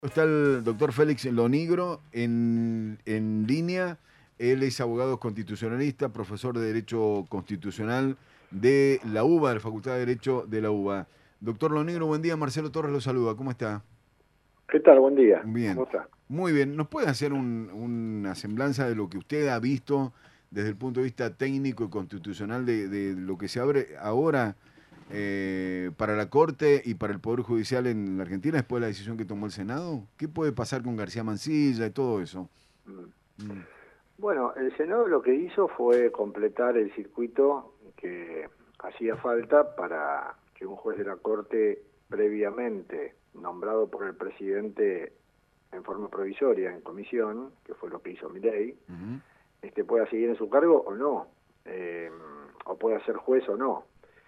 Está el doctor Félix Lonigro en línea. Él es abogado constitucionalista, profesor de Derecho Constitucional de la UBA, de la Facultad de Derecho de la UBA. Doctor Lonigro, buen día. Marcelo Torres lo saluda. ¿Cómo está? ¿Qué tal? Buen día. Bien. ¿Cómo está? Muy bien. ¿Nos puede hacer una semblanza de lo que usted ha visto desde el punto de vista técnico y constitucional de lo que se abre ahora para la Corte y para el Poder Judicial en la Argentina después de la decisión que tomó el Senado? ¿Qué puede pasar con García Mansilla y todo eso? Mm. Mm, Bueno, el Senado lo que hizo fue completar el circuito que hacía falta para que un juez de la Corte previamente nombrado por el presidente en forma provisoria en comisión, que fue lo que hizo Milei, ujú, pueda seguir en su cargo o no, eh, o pueda ser juez o no.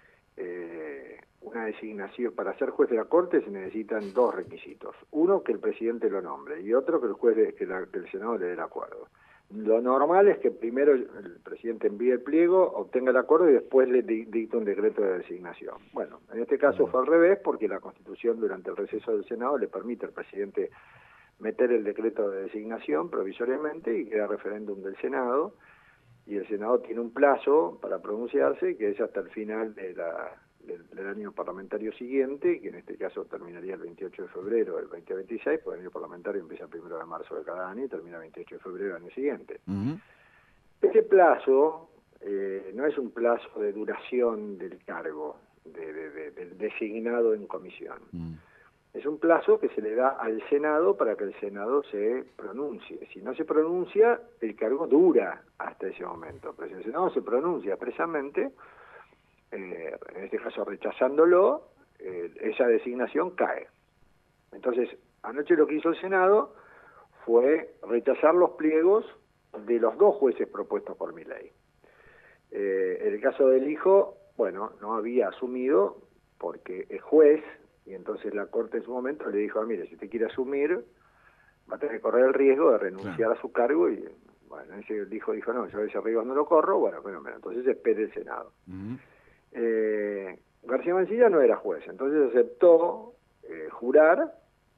Una designación para ser juez de la Corte se necesitan dos requisitos: uno, que el presidente lo nombre, y otro, que el juez que el Senado le dé el acuerdo. Lo normal es que primero el presidente envíe el pliego, obtenga el acuerdo y después le dicte un decreto de designación. Bueno, en este caso mm, fue al revés, porque la Constitución durante el receso del Senado le permite al presidente meter el decreto de designación provisoriamente y queda referéndum del Senado, y el Senado tiene un plazo para pronunciarse, que es hasta el final del año parlamentario siguiente, que en este caso terminaría el 28 de febrero del 2026, porque el año parlamentario empieza el 1 de marzo de cada año y termina el 28 de febrero del año siguiente. ujú, Ese plazo no es un plazo de duración del cargo, del designado en comisión. mm, Es un plazo que se le da al Senado para que el Senado se pronuncie. Si no se pronuncia, el cargo dura hasta ese momento. Pero si el Senado se pronuncia expresamente, en este caso rechazándolo, esa designación cae. Entonces, anoche lo que hizo el Senado fue rechazar los pliegos de los dos jueces propuestos por Milei. En el caso del hijo, bueno, no había asumido porque es juez, y entonces la Corte en su momento le dijo: mire, si usted quiere asumir, va a tener que correr el riesgo de claro. renunciar a su cargo. Y bueno, ese hijo dijo: no, yo ese riesgo no lo corro. Bueno, entonces espere el Senado. Ujú, García Mansilla no era juez, entonces aceptó jurar,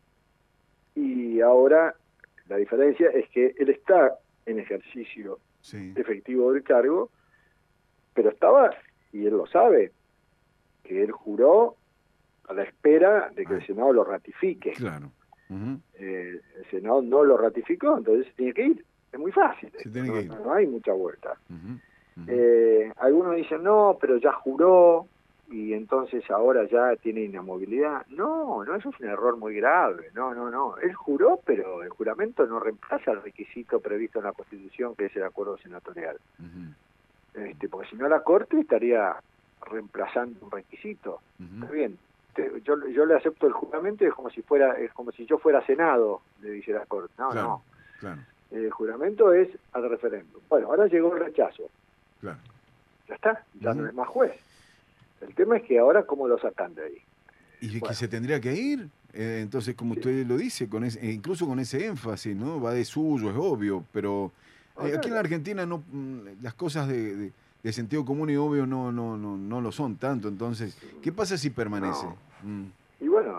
y ahora la diferencia es que él está en ejercicio sí, efectivo del cargo, pero estaba, y él lo sabe, que él juró a la espera de que ah, el Senado lo ratifique. claro. Ujú, El Senado no lo ratificó, entonces se tiene que ir. Es muy fácil se esto, tiene que ir. no hay mucha vuelta. Ujú, ujú, Algunos dicen: no, pero ya juró y entonces ahora ya tiene inamovilidad. No, eso es un error muy grave. No. Él juró, pero el juramento no reemplaza el requisito previsto en la Constitución, que es el acuerdo senatorial. ujú, Porque si no, la Corte estaría reemplazando un requisito. ujú, Está bien, yo le acepto el juramento, es como si yo fuera Senado, le dice la Corte. claro, No. claro, El juramento es al referéndum. Bueno, ahora llegó el rechazo. claro. Ya está, ya no Ujú. es más juez. El tema es que ahora, ¿cómo lo sacan de ahí? Y que Bueno, se tendría que ir. Entonces, como sí, usted lo dice, incluso con ese énfasis, ¿no? Va de suyo, es obvio, pero no, aquí en la claro. Argentina no, las cosas de sentido común y obvio no lo son tanto. Entonces, ¿qué pasa si permanece? No. Y bueno,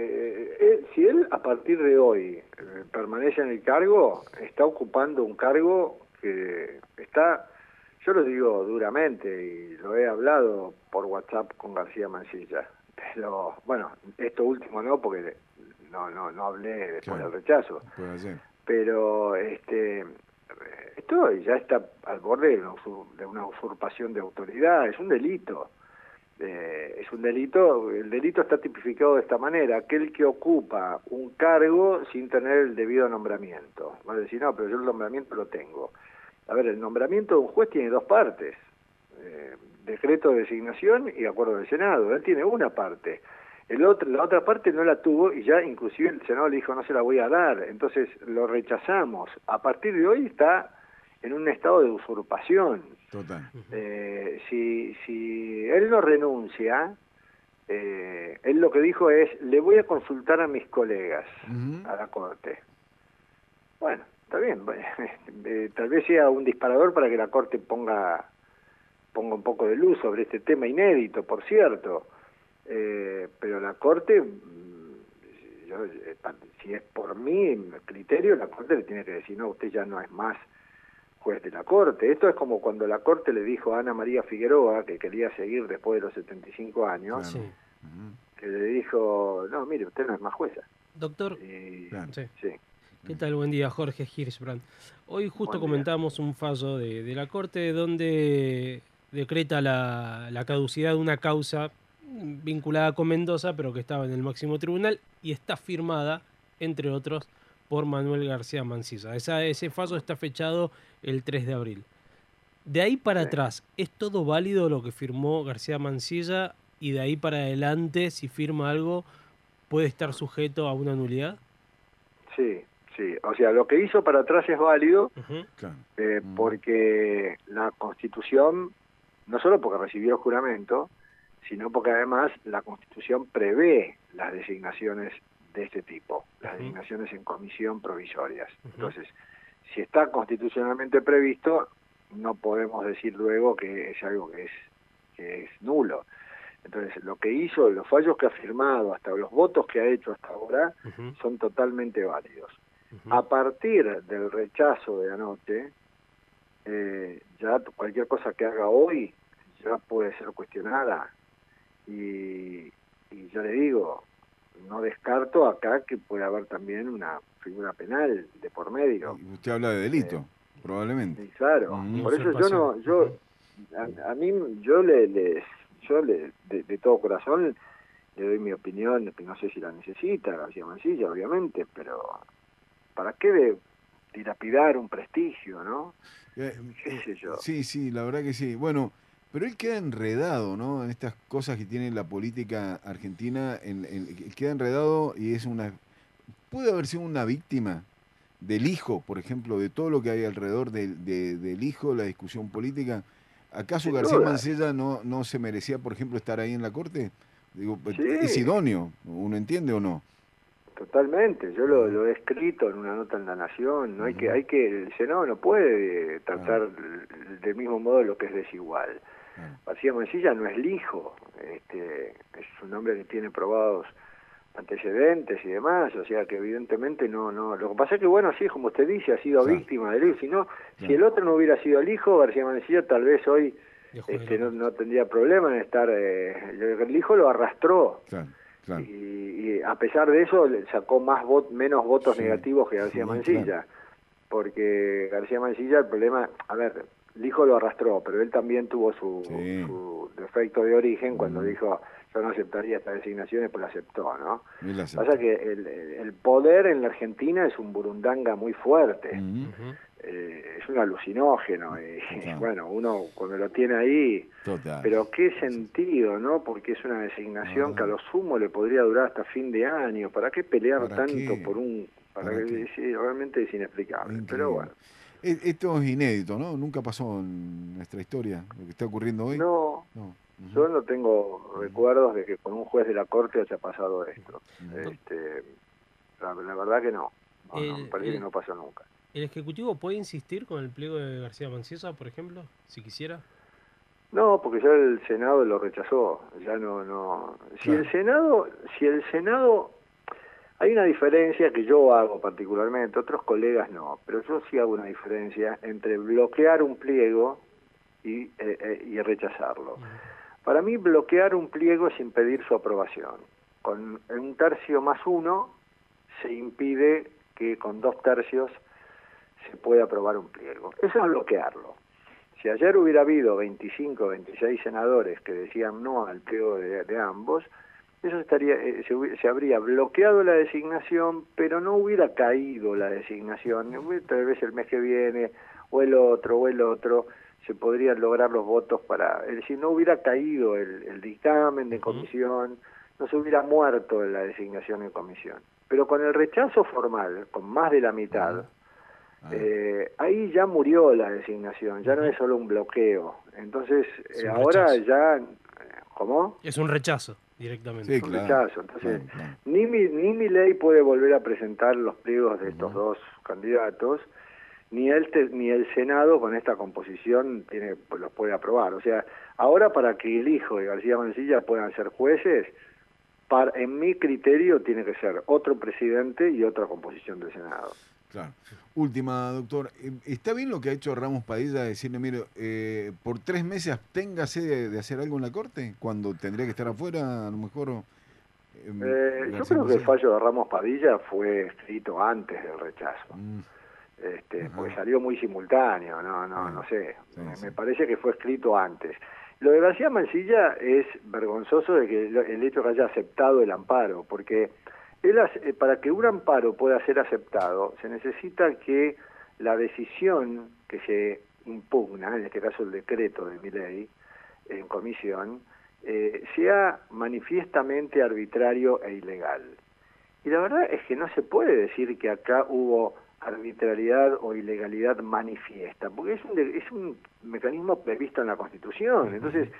si él a partir de hoy permanece en el cargo, está ocupando un cargo que está, yo lo digo duramente y lo he hablado por WhatsApp con García Mansilla, pero bueno, esto último no, porque no hablé después Claro, del rechazo, puede ser. pero esto ya está al borde de una usurpación de autoridad. Es un delito. Es un delito. El delito está tipificado de esta manera: aquel que ocupa un cargo sin tener el debido nombramiento. Va a decir: no, pero yo el nombramiento lo tengo. A ver, el nombramiento de un juez tiene dos partes: decreto de designación y acuerdo del Senado. Él tiene una parte. La otra parte no la tuvo, y ya inclusive el Senado le dijo: no se la voy a dar. Entonces lo rechazamos. A partir de hoy está en un estado de usurpación. Total. Si él no renuncia, él lo que dijo es: le voy a consultar a mis colegas, Ujú, a la Corte. Bueno, está bien. Tal vez sea un disparador para que la Corte ponga un poco de luz sobre este tema inédito, por cierto. Pero la Corte, si es por mi criterio, la Corte le tiene que decir, no, usted ya no es más juez de la Corte. Esto es como cuando la Corte le dijo a Ana María Figueroa, que quería seguir después de los 75 años, Claro. Sí. que le dijo, no, mire, usted no es más jueza. Doctor, Y, Claro. sí. sí, ¿Qué tal? Buen día, Jorge Hirschbrand. Hoy justo Buen día. comentábamos un fallo de la Corte donde decreta la caducidad de una causa vinculada con Mendoza, pero que estaba en el máximo tribunal y está firmada, entre otros, por Manuel García Mansilla. Ese fallo está fechado el 3 de abril. De ahí para Sí. atrás, ¿es todo válido lo que firmó García Mansilla? Y de ahí para adelante, si firma algo, ¿puede estar sujeto a una nulidad? sí, sí. O sea, lo que hizo para atrás es válido Ujú. Claro. porque la Constitución, no solo porque recibió el juramento, sino porque además la Constitución prevé las designaciones de este tipo, las Ujú. designaciones en comisión provisorias. Ujú. Entonces, si está constitucionalmente previsto, no podemos decir luego que es algo que es nulo. Entonces, lo que hizo, los fallos que ha firmado, hasta los votos que ha hecho hasta ahora, Ujú. son totalmente válidos. Ujú. A partir del rechazo de anoche, ya cualquier cosa que haga hoy ya puede ser cuestionada. Y yo le digo, no descarto acá que puede haber también una figura penal de por medio. Y usted habla de delito, probablemente. Y claro, Ujú. por eso a mí yo de todo corazón le doy mi opinión, que no sé si la necesita García Mansilla, obviamente, pero ¿para qué dilapidar un prestigio, no? ¿Qué sé yo? Sí, sí, la verdad que sí. Bueno, pero él queda enredado, ¿no? En estas cosas que tiene la política argentina, queda enredado y es puede haber sido una víctima del hijo, por ejemplo, de todo lo que hay alrededor del hijo, la discusión política. ¿Acaso Sin García duda. Mansella no se merecía, por ejemplo, estar ahí en la corte? Digo, es Sí, idóneo, ¿uno entiende o no? totalmente. Yo Ujú, lo he escrito en una nota en La Nación. No ujú, el Senado no puede claro, tratar del mismo modo lo que es desigual. claro. García Mansilla no es lijo, es un hombre que tiene probados antecedentes y demás, o sea que evidentemente no. Lo que pasa es que, bueno, sí, como usted dice, ha sido Claro, víctima del hijo. Si no, si claro. el otro no hubiera sido el hijo, García Mansilla tal vez hoy De juez de la Corte. no tendría problema en estar. El hijo lo arrastró. Claro, claro. Y a pesar de eso le sacó menos votos Sí, negativos que García sí, Mansilla, claro. porque García Mansilla, el problema, a ver, el hijo lo arrastró, pero él también tuvo Sí. su defecto de origen cuando Mm. dijo yo no aceptaría estas designaciones, pues la aceptó, ¿no? Él Pasa aceptó. que el poder en la Argentina es un burundanga muy fuerte, Ujú, Ujú. es un alucinógeno, y total, bueno, uno cuando lo tiene ahí. total. Pero qué Sí, sentido, ¿no? Porque es una la designación que a verdad. lo sumo le podría durar hasta fin de año. ¿Para qué pelear ¿Para tanto qué? por un... ¿Para qué? Sí, realmente es Es inexplicable. Pero increíble. bueno, Esto es inédito, ¿no? Nunca pasó en nuestra historia, lo que está ocurriendo hoy. no, No. Ujú, yo no tengo recuerdos de que con un juez de la Corte haya pasado esto. ujú. La verdad que no. Me El, parece que el- no pasó nunca. ¿El Ejecutivo puede insistir con el pliego de García Mansilla, por ejemplo, si quisiera? No, porque ya el Senado lo rechazó. Ya no. Si Claro. el Senado hay una diferencia que yo hago particularmente, otros colegas no, pero yo sí hago una diferencia entre bloquear un pliego y rechazarlo. Ujú. Para mí bloquear un pliego es impedir su aprobación. Con un tercio más uno se impide que con 2 tercios se pueda aprobar un pliego. Eso es bloquearlo. Si ayer hubiera habido 25 o 26 senadores que decían no al pliego de ambos, eso se habría bloqueado la designación, pero no hubiera caído la designación. Tal vez el mes que viene, o el otro, se podrían lograr los votos es decir, no hubiera caído el dictamen de Ujú. comisión, no se hubiera muerto la designación en comisión. Pero con el rechazo formal, con más de la mitad, Ah, ahí ya murió la designación, ya no Ujú. es solo un bloqueo. Entonces, Es un ahora rechazo. ya, ¿cómo? Es un rechazo, directamente. sí, Es un claro, rechazo. Entonces, claro, claro. ni Milei puede volver a presentar los pliegos de estos Ujú. dos candidatos, ni el Senado con esta composición pues, los puede aprobar. O sea, ahora para que el hijo de García Mansilla puedan ser jueces, en mi criterio tiene que ser otro presidente y otra composición del Senado. Claro. Última, doctor. ¿Está bien lo que ha hecho Ramos Padilla, decirle, mire, por 3 meses absténgase de hacer algo en la Corte, cuando tendría que estar afuera, a lo mejor? Yo creo que el fallo de Ramos Padilla fue escrito antes del rechazo. Porque salió muy simultáneo, no sé. Me parece que fue escrito antes. Lo de García Mansilla es vergonzoso de que el hecho que haya aceptado el amparo, porque para que un amparo pueda ser aceptado, se necesita que la decisión que se impugna, en este caso el decreto de Milei, en comisión, sea manifiestamente arbitrario e ilegal. Y la verdad es que no se puede decir que acá hubo arbitrariedad o ilegalidad manifiesta, porque es un mecanismo previsto en la Constitución. Entonces,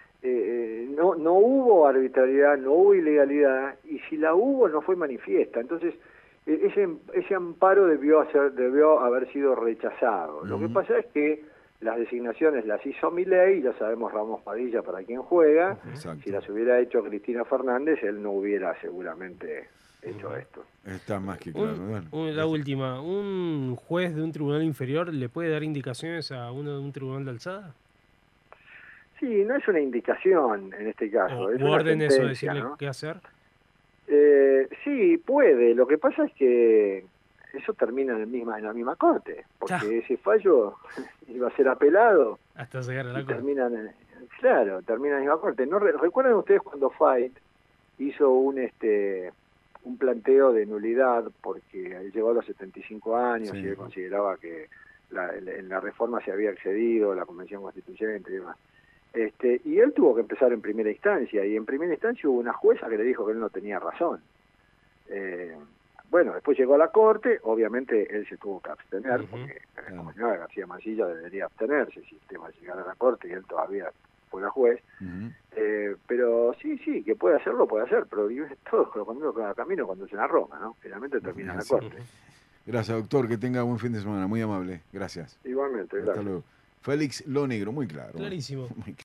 no hubo arbitrariedad, no hubo ilegalidad, y si la hubo no fue manifiesta. Entonces, ese amparo debió haber sido rechazado. Lo que pasa es que las designaciones las hizo Milei, ya sabemos Ramos Padilla para quién juega. Si las hubiera hecho Cristina Fernández, él no hubiera seguramente hecho esto. Está más que claro. La última, ¿un juez de un tribunal inferior le puede dar indicaciones a uno de un tribunal de alzada? Sí, no es una indicación en este caso. Es una órdenes o sentencia, decirle ¿no? qué hacer. Sí, puede. Lo que pasa es que eso termina en la misma corte, porque ese fallo iba a ser apelado hasta llegar a la corte. Termina en la misma corte. ¿No recuerdan ustedes cuando Fait hizo un planteo de nulidad porque él llegó a los 75 años y él consideraba que en la reforma se había excedido la Convención Constituyente y demás? Y él tuvo que empezar en primera instancia, y en primera instancia hubo una jueza que le dijo que él no tenía razón. Bueno, después llegó a la Corte, obviamente él se tuvo que abstener, porque como señora García Mansilla debería abstenerse si el tema llegara a la Corte y él todavía fuera juez. Pero sí, que puede hacerlo, puede hacer, pero todo cuando camino conducen a Roma, ¿no? Finalmente termina en la Corte. Gracias, doctor, que tenga buen fin de semana, muy amable. Gracias. Igualmente, gracias. Hasta luego. Félix Lo Negro, muy claro. Clarísimo.